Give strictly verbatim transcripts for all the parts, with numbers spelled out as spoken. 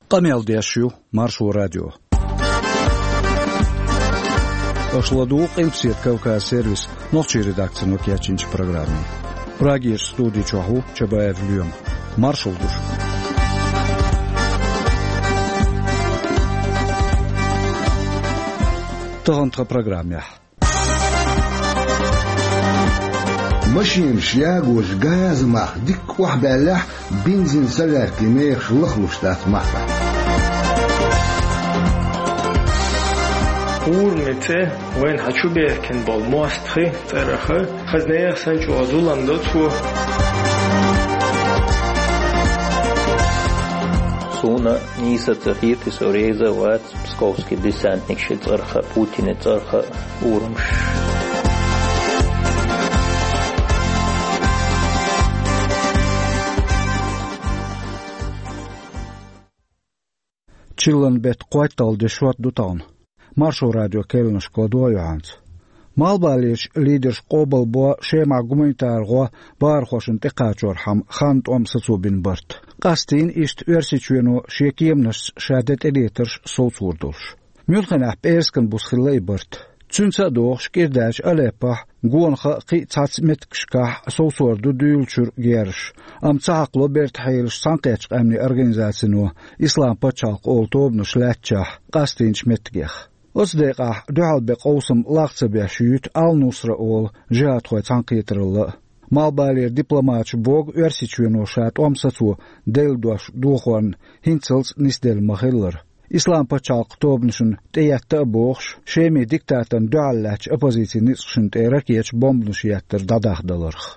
Камел Дешью, Маршу радио. Ошладу Килпсет Кавказ сервис, ночи редакция Нокиячинч программы. Прагиш студии Чаху, Чабаев Люем. Маршал душ. Тагантха программе. ماشين شلاق وشجاز مح ديك واحدة لح بنزين سلار كمير شلخ وشتات محفة اور مته وين هچو بيكن بالماستخي ترخه خزنيه سنچو ازولاندا تو Суна ниса цахирти сореза ват псковский десантник шицарха Путин царха урмш. Чиллан бет қуайтал дешват дутаун. Маршу радио келнш кладуаянц. Малбалиш лидерш қобал бо шема гуманитарго бар хошин текачор хам хант ом сацубин барт. Qastin ist versichunu шекемнаш шадет элитерш соцурдулш. Мюнхенах перскен бусхилай барт. Цунца дох шкердаш алепа гонха қи цацметкшка соцурду дюлчур герш. Am цаақло берт хайлш санқеч амни организацину ислам пачалқ олтобнуш латча qastin шметгех. Оздеqa дуал бе қосым лақца бешют ал нусра ол жат хой санқитрылы. Малбалер дипломатч бог версичуено шат омсацу делдош духон хинцелс нисдел махиллер. Ислам пачалқ тобнушын теятта богш шеми диктатан дуаллач оппозиции нисшын теракеч бомбнуш яттыр дадахдалырх.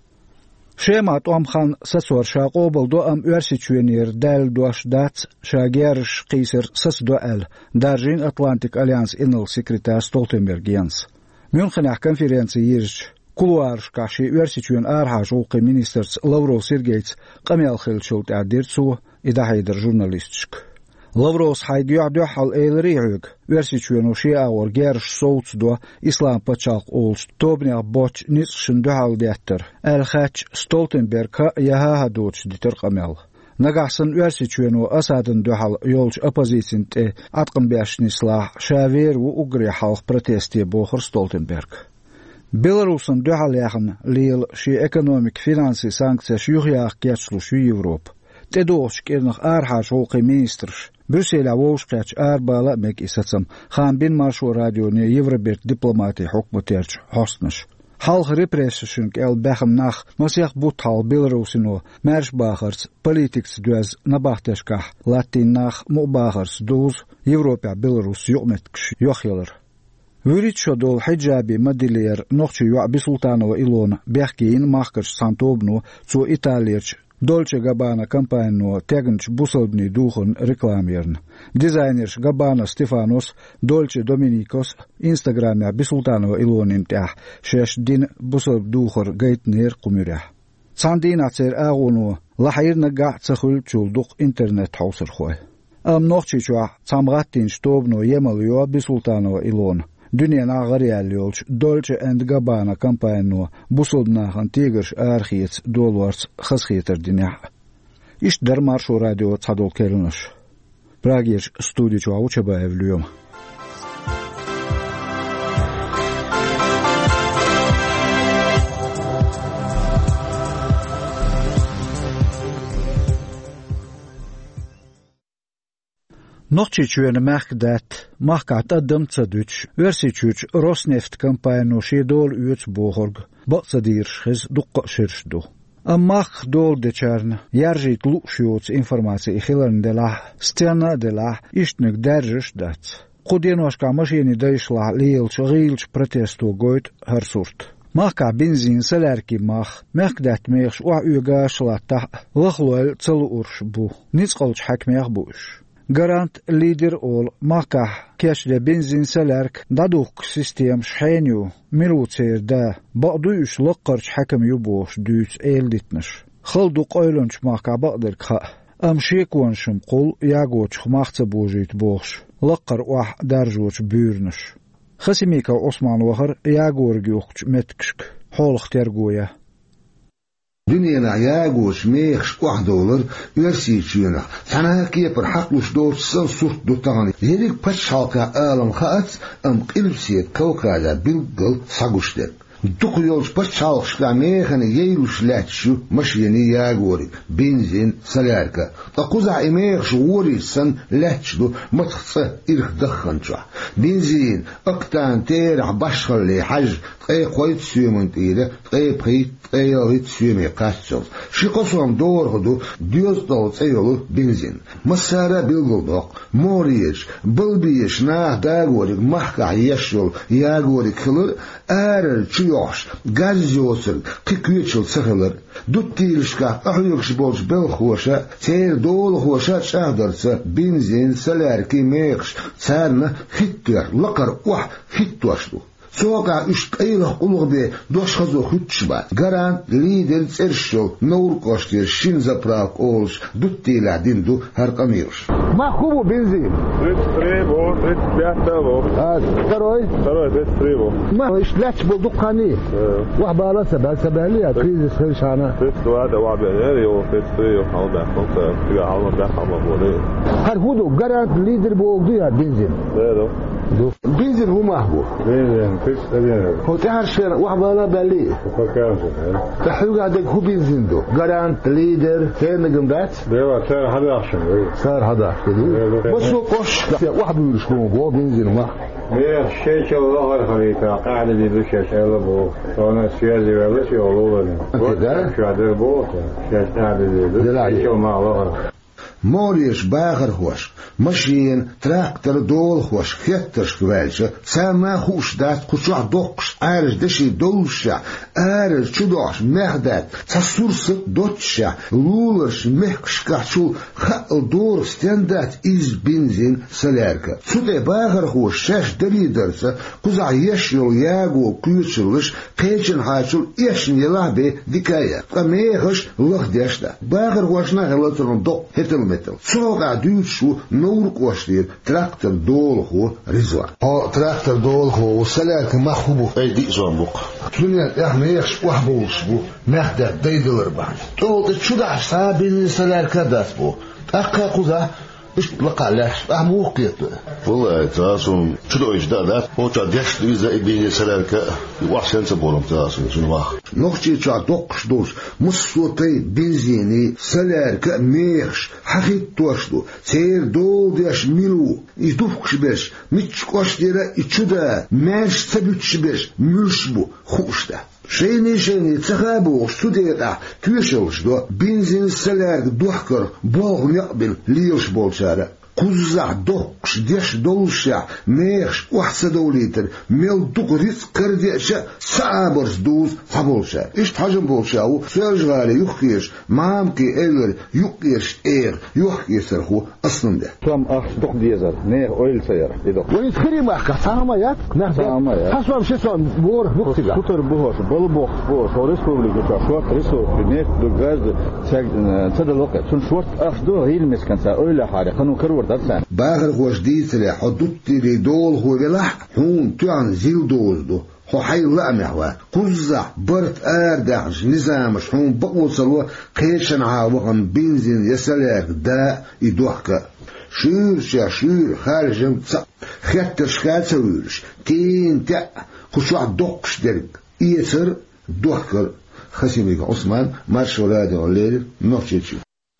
Шемат омхан сасор шақобылду ам версичуенер делдош дац шагерш қисер сасдуал даржин Атлантик Альянс инл секретарь Столтенберг Йенс. Мюнхенах конференции ерш Кулуарш каши версичуен архаш улқы министерц Лавров Сергейц қамел хилчулт аддирцу идахайдер журналистчик. Лаврос хайдюадю хал эйлриюг версичуен уши аур герш соуцдо ислам пачалқ олш тобня боч нисшин дюхал дяттер. Элхач Столтенберг яха доч дитер қамел. Нагахсан версичуену асадын дюхал йолч оппозицин те атқын бяшнисла шавер у угри халх протесте бохыр Столтенберг. Беларусын дюхаляхын лил ши экономик финансы санкция шюхях кечлу шу Европ. Тедош кернах архаш олқы министрш. Брюссель авошкач арбала мек исацам. Хан бин маршу радионе Евроберт дипломати хокмутерч хостныш. Халх репрессишн эл бахам нах масях бутал Беларусину мершбахарц политикс дуаз набахтешках латин нах мубахарц дуз Европа Беларус юметкш йохелер. Выричо дол хиджаби модилер нохчу юаби Султанова Илон бяхкин махкаш сантобну цу италиерч Dolce Gabbana кампанию тегнч бусалбни духон рекламерн. Дизайнерш Gabbana Стефанос Dolce Dominicos Инстаграме Бисултанова Илонин тях шеш дин бусалб духор гейтнер кумюря. Цандина цер агуну лахирна га цахул чулдук интернет хаусер хой. Ам нохчичуа цамгаттин штобну емал юа Бисултанова Илон. Dünyen ağariyal yolç Dolce and Gabbana kampanyu busulbnahan tigers arxiets dolwarts xasxieter dinya. İş der Marşu radyo çadol kelnuş. Pragir studiyo Çabayev Lyum. Нохчичуен махдат махкат адам цадуч версичуч Роснефть компанию шедол уц бохорг бацадирш хез дуқqa ширшду амах дол дечарн яржит лушиоц информации хилерндела стена дела иштник держиш дац Qudienoská машини дайшла лилч рилч протесту гойт харсурт Махка бензин салярки мах махдат мехш уа угашлата лахлуэл цалу урш бу ницқалч хакмех буш Гарант лидер ол мака кешле бензин салярк дадук систем шхеню милуцер да бадуш лақарч хакам юбош дюц элдитнш халдук ойлонч мака бадер ка амшекваншым қол ягоч махца божит бош лақар уах даржоч бюрнш хасимика Осман вахар ягоргюч меткшк холх тергоя Dünyana yagoş meğş uhdolur ürsiçiyona. Sana kiyper hakluş doğçsan surt dutan. Yerik paç halka alam khaat am qilbsiyet kawkada bilgıl saguştek. Dukuyoruz paç çalışla meğhani yeyluş latşu maşyeni yagori benzin salarka. Takuza emeğş worisan latşdu matxsa irh dakhança. Benzin aktan terah başxalli haj qay qoyt suyumun tire qay qay qay suyumi qaççıl. Şiqosom doğrudu diyoz dağıtsa yolu benzin. Masara bilgıldoq moriyeş bilbiyeş nah dagorik mahka yaşyol yagorik kılır er çuyoş gazyosul qıqyıçıl sıxılır. Duttilişka ahyokş bolş bel xoşa ser dol xoşa çağdırsa benzin salarki meğş sarna hittir laqar wah hittoşdu. Soğuğa üç aylık uluğ be doşkazı hütçba. Garant lider serşol nur koştir şin zaprak olş duttila dindu harkamıyoruz. Mahkubu benzin. тридцать три volt, тридцать пять volt. А второй? Второй тридцать три volt. ما اشتلاش بلدقاني. واحد على سبع سبع لي كريز خلشانة. тридцать два ده واحد يعني هو тридцать три وحاول ده خمسة تيجي حاول ده حاول بولي. هل هو garant lider بوقديها بنزين. ده ده. بنزين هو محبوب. بنزين тридцать один. هو تعرف واحد على بالي. فكرت. تحوي قاعد هو بنزين دو. garant lider كان جنبات. ده صار حدا عشان. صار حدا كده. بس هو قش واحد يشكون هو بنزين وما. مية شيء شو الله خليته قاعد يدرس شيء لبو. أنا سياسي ولا شيء والله. كده. شو هذا بو. شيء قاعد يدرس. شو ما الله. Morish bager hoş, maşin, traktor dol hoş, hetters gewelche, sama hoş dat kuçak dokş, erz deşi dolşa, erz çudoş, mehdat, tasursı dotşa, lulers mehkşkaçul, xal dor standat iz benzin salerka. Sude bager hoş, şeş deriderse, kuza yeşil yago küçülüş, qeçin haçul eşin yelabe dikaya. Qameğış lıqdeşta. Bager hoşna helatron dok hetel Soga duuršu nur koštir traktor dolho rizva. O traktor dolho salarka mahbubu ay di zombuk. Dunya ahmeex wahbulsh bu mahda daydiler ba. Tolta chuda sabin salarka das bu. Akka quza اشتلقى لاش أموق يطلع والله تاسون شلو إجدادات هو تعديش إذا إبني سلالك وحسن سبورم تاسون شنو واخ نختي تعدقش دوش مصوتي بنزيني سلالك ميخش حقيت توشدو سير دول ديش ميلو يدوفكش بيش ميتشكوش ديرا يتشودا ماش تبيتش بيش ملشبو خوشتا شيني شيني تخابو ستوديتا توشلش دو بنزين سلالك دوحكر بوغ يقبل ليوش بولشارة قزع دوقش ديش دولشا ميخش وحسا دوليتر ميل دوق ريس كرديشا سابرز دوز فبولشا إشت حجم بولشاو سيرجغالي يخيش مامكي إلر يقيش إير يخيش رخو أصلا ده توم أخ دوق ديزر نير أويل سيارة يدوق ويتخري معك سامة يات سامة يات حسب شسون بور نقطة كتر بوش بول بوخ بوش وريسبوبليكا شورت ريسو بنيك دوغاز تدلوقت شون شورت أخ دو هيل مسكنسا أويل حاري خنو كرور باغر خوش ديتري حدوتي لي دول هو بلح هون تعن زيل دوزدو هو حي لأمحوا قزع برت آردعش نظامش هون بقوة صلوة قيشن عاوغن بنزين يسلاك دا يدوحك شير شا شير خارجم تصق خياتر شخات سويرش تين تا خشوع دوقش درق إيسر دوحكر خسيميك عثمان مارشو رادي والليل نوشيتشو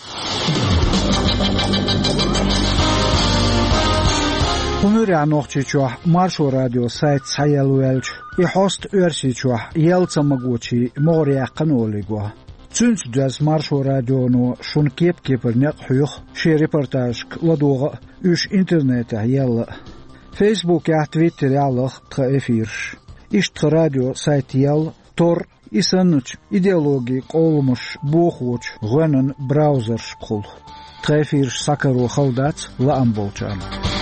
Humura noqchichuah Marsho radio site sayalwelch I host örsichuah yeltsamaguchi moria qanoligwa Tünç döz Marsho radio no şun kep kepernek huyuq şe reportaj ladoga üç internete yalla Facebook ya Twitter yalıq tqa efir İşt radio site yal tor isanıç ideologi qolmuş boxuç gönün browser şqul tqa efir sakaru xaldat la ambolchan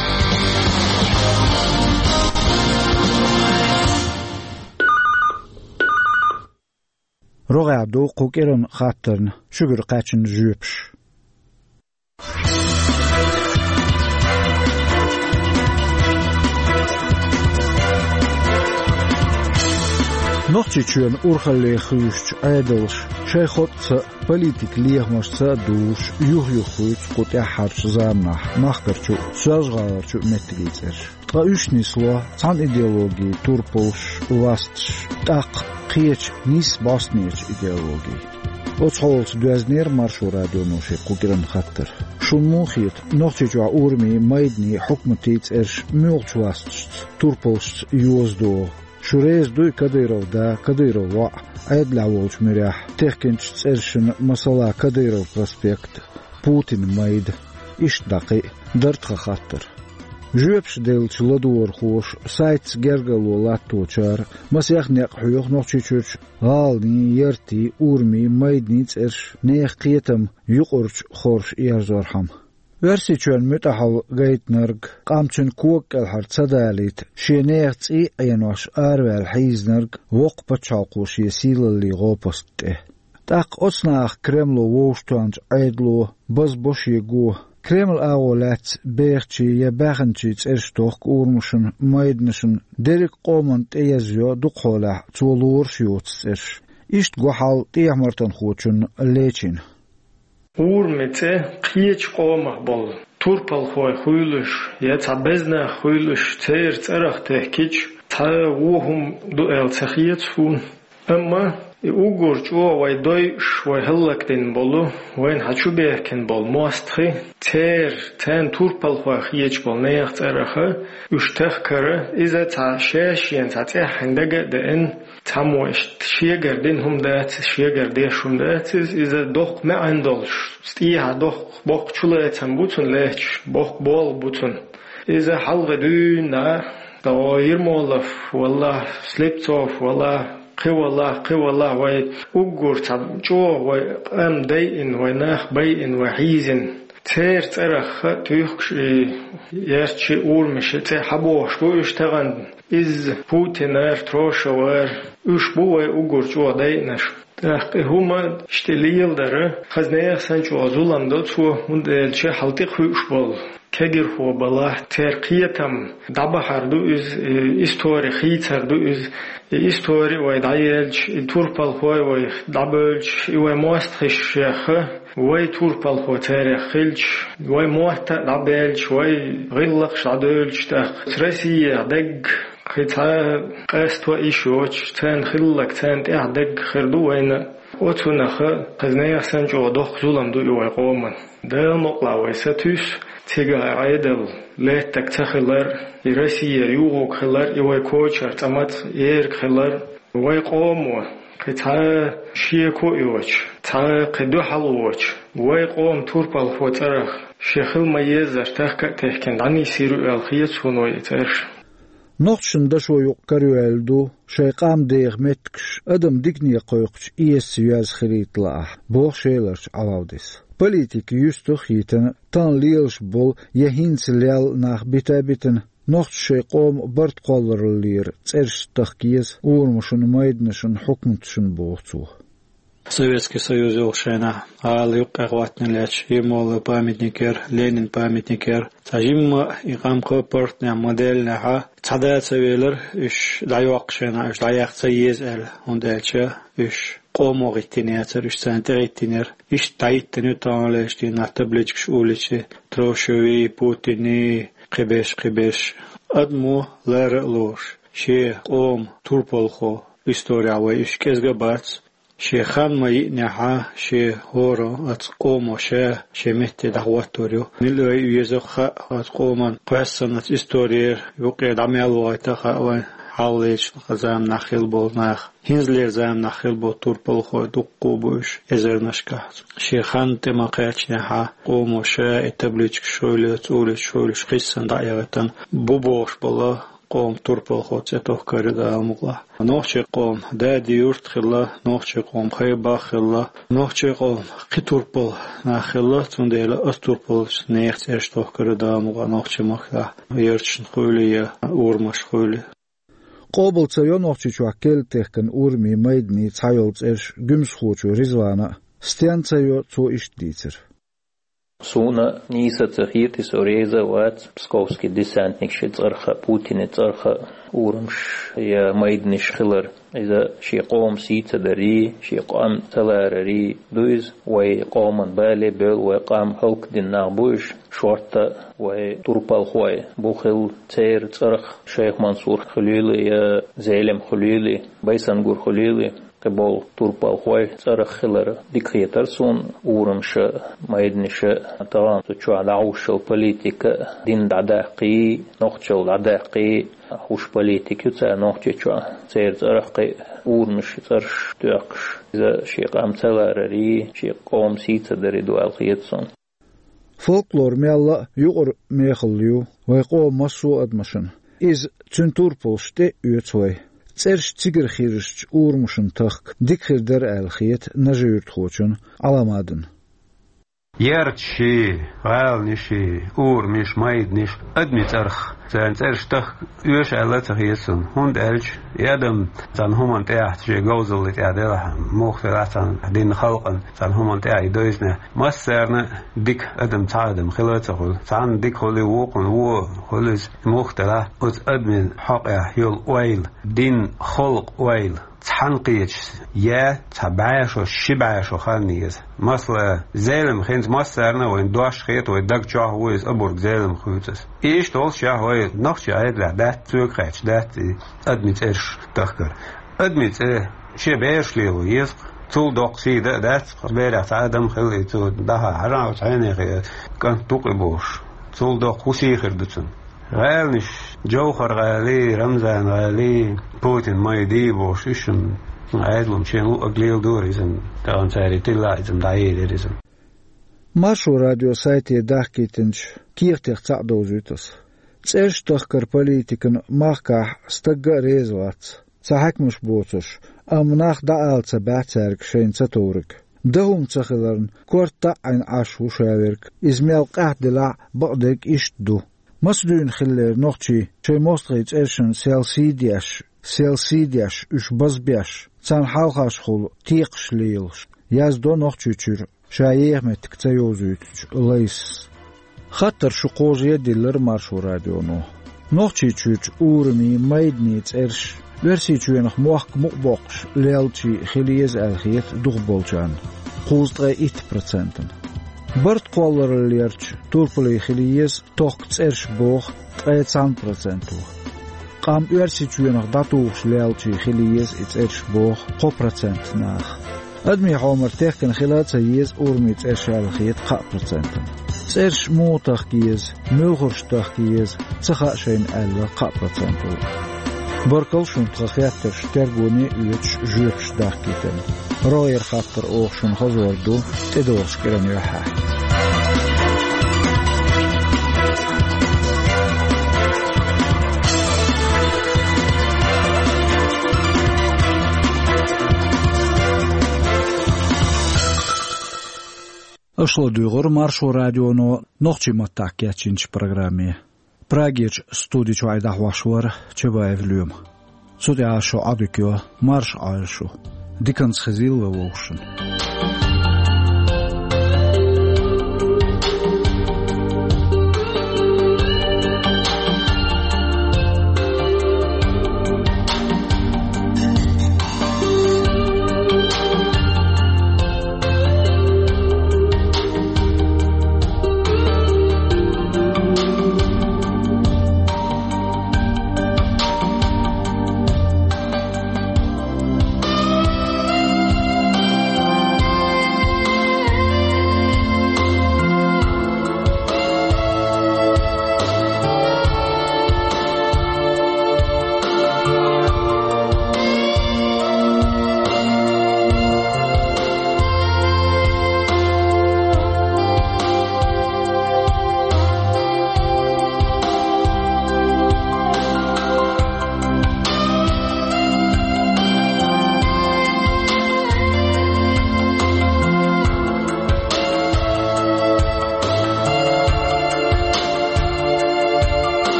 Rogado qokerin xatırn şügür qaçın jüpş Noqchichun urxalli xuyush aydılış شيخوت بوليتيك ليهمشتا دوش يوه يوخويت قطع حرش زامنح مخكرچو سوزغالرچو متگيتر قايشني سوا تان ايديولوجي توربوش واستش تاق قيچ نيس باستنيچ ايديولوجي اوصولت دوزنير مارشو راديو نوشي قوكرم خطر شموخيت نوخيجوا اورمي مايدني حكمتيت ارش ميولچ واستش توربوش يوزدو شوريز دوي كديرو دا كديرو وا عيد لعوالش مريح تحكينش تسرشن مسلا كديرو بروسبكت بوتين مايد إش دقي درتخ خطر جوبش ديلش لدور خوش سايتس جرغلو لاتوچار مسيخ نيق حيوخ نوخيچوچ غالني يرتي اورمي مايدني تسرش نيخ قيتم يقرش خورش يرزورحم ورسيچون متحل غيتنرغ قامچن كوك الحر صداليت شينيرتس اي اينوش ارول حيزنرغ وق بچاقوش يسيل اللي غوبسته تاق اصناخ كرملو ووشتانج عيدلو بز بوش يگو كرمل اولات بيرچي يباغنچي تسرشتوخ اورمشن مايدنشن ديريك قومنت ايزيو دقولا تولور شيوتسش اشت گوحال تيحمرتن خوچن ليچين Урмете қиеч қома бол. Турпал хой хуйлыш, я цабезна хуйлыш цер царах техкич, та ухум дуэл цахиец фун. Амма и угурч о вай дой швай хеллактен болу, вайн хачубехкен бол мостхи, цер тен турпал хой қиеч бол неях цараха, уштах кара, иза ца шешен ца цахандага дэн تموش شيگردین هم دات شيگردی شون دات از دخ معندلش استیه دخ باق چوله تن بوتن لهش باق بال بوتن از حلق دون نه دایر مولف والله سلیپتوف والله قی والله قی والله وای اوگر تب جو وای ام داین وای نخ باین وای حیزن تیر ترخ تویخش یرچی اور میشه تی حبوش گویش تغن از پوتینر تروشوار اش بوی اوگورچو داینش تحقی هما اشتلیل داره خزنه سنچو ازولم داد تو اون دلچه حلتی خوش بال کگر خو بالا ترقیتم دبا هر دو از استوری خیتر دو از استوری وای دایلچ تورپال خوی وای دبلچ وای ماستخش شیخه وای تورپال خو تاریخیلچ وای موت دبلچ وای غلق شادلچ تخ ترسیه دگ خیتا قست و ایشوچ تن خلق تن تعدق خردو وین اوتونخ قزنه سنجو دخ زولم دو وای قومن ده مقلا وای ستوش تيجا عيدل لا تكتخلر يرسي يوغو خلر يوي كوچر تمت ير خلر وي قوم قتا شيكو يوچ تا قدو حلوچ وي قوم توربال فوترخ شيخل ميزر تحك تحكن عني سيرو الخيت سونو يترش نقشن دشو يقريوالدو شيقام ديغ متكش ادم ديكني قويقش ايس ياز خريط لا بوخ شيلرش علاوديس Politik justoch hiten tan liels bol je hins lel nach bitabiten noch sheqom bart qallerlir tserstachkies urmushun maydnishun hukmtshun bohtsu Советский Союз Улшена, ал юққағуатны ләч, емолы памятникер, Ленин памятникер, тажим иқамқы портня моделняға, цадая цавелер, үш дайуақшена, үш даяқца ез әл, онда әлчі, үш қомоқ иттенетер, үш центр иттенер, үш дайттен үтаңылы, үш дейін атаблечкіш уличі, трошеви, путини, қибеш, қибеш, адму ләрі лош, ше, қом, турполхо, историявы, үш кезгі барц, شيخان ما ينحى شي هورو أتقوم شا شي مهتي دعواتوريو نلو يزخ أتقوما قصة إستورير يوقع دمي الوقت خا حاليش زام نخيل بول نخ هنزلير زام نخيل بول توربل خو دقو بوش إزر نشكه شيخان تما قيتش نحى قوم شا اتبليش شويل تولش شويلش قصة دعيوتن بوبوش بالله قوم توربل خود ستوه کرده المغلا نوچه قوم دادی یورت خلا نوچه قوم خیبا خلا نوچه قوم قی توربل نخلا تون دیلا از توربل نیخت اشتوه کرده المغلا نوچه مخلا یرچن خویلی یا اورمش خویلی قابل تسيون نوچه چو اکل تخکن اورمی میدنی تایولت اش گمس خوچو ریزوانا ستیان تسيو تو اشت دیتر سونا نيسا تخيرتي سوريزا وات بسكوفسكي ديسانتنيك شيت أرخا بوتينت أرخا ورمش يا مايدنش خلر إذا شي قوم سيتا دري شي قام تلارري دويز وي قومن بالي بل وي قام هلك دين نابوش شورتا وي توربال خوي بوخل تير ترخ شيخ منصور خليلي يا زيلم خليلي بيسنغور خليلي قبول توربال خوي ترخ خلر ديكريتر سون ورمش مايدنش طبعا تشو على عوش البوليتيكا دين دعداقي نقطة العداقي خوش بوليتيكا تا نقطة شو تير ترخي ورمش ترش تاقش إذا شي قام تلارري شي قوم سيتا دري دوال خيتسون فولكلور ميالا يقر ميخليو ويقوم مسو أدمشن إز تنتور بوشتي يوتوي تسرش تيجر خيرش أورمشن تخك ديكخير در الخيت نجير تخوشن على مادن يرتشي غال نشي أور مش مايد نش أدمي ترخ زين ترش تخ يوش على تخيسن هند ألش يادم زين هم تاعت شيء جوزل اللي تعدلها مختلف عن دين خلقا زين هم تاعي دوزنا ما سرنا ديك أدم تعدم خلاته زين ديك خلي وقن هو خلص مختلف أز أدمي حقه يل ويل دين خلق ويل تحنقيش يا تبعش وشبعش وخانيز مثلا زلم خنز مصرنا وين دوش خيط ويدق جاه ويز أبورك زلم خوتس إيش تول شاه ويز نخش عيد له ده تسوقش ده أدمت إيش تذكر أدمت إيه شيء بيش ليه ويز تول دقسي ده ده قبيلة عدم خلي تو ده حرام وتعيني خير كان تقبوش تول دق خوشي خردتون غالنش جوهر غالي رمزان غالي بوتين ما يديبوش إيشم عادلهم شيء أقليل دوريزم تان ساري تلاعزم دعيريزم ماشو راديو سايتي داكيتنش كيف تخصع دوزيتس تسيرش تخكر بوليتيكن ماخكاح استقا ريزوات تحك مش بوتش أم ناخ دعال تبعت سارك شين تطورك دهم تخلرن كورتا عين عاشو شاورك إزميل قاعد دلع بقدك إشتدو مسدون خلير نقطي شي مستغيت إرشن سيلسيدياش سيلسيدياش إش بزبياش تان حالخاش خول تيقش ليلش يازدو نقطي تشير شايح متك تيوزيتش ليس خطر شقوزية ديلر مارشو راديونو نقطي تشير أورمي مايدنيت إرش ورسي تشوينخ موحك مقبوقش ليلتي خليز الخيت دوغبولجان قوزدغي إيت برسنتن برد قولر الليرش توربلي خليز توقت إرش بوخ تغيتسان برسنتو قام ورسي تشوينخ داتوغش ليلتي خليز إت إرش بوخ قو برسنت ناخ أدمي حومر تيخكن خلال سيز أورمي تإرش الخيت قا برسنتن تإرش مو تخكيز ملغرش تخكيز تخاشين ألا قا برسنتو بركل شون تخياتر شترغوني يوتش جوكش داكيتن روير خاطر اوخشون خزوردو تدوغش كرن يوحا أشلو ديغور مارشو راديونو نوخشي متاكياتشينش программе Прагич студич вайда хвашвар чебаев люм. Судя шо адукио марш альшу. Диканс хазил вовшин.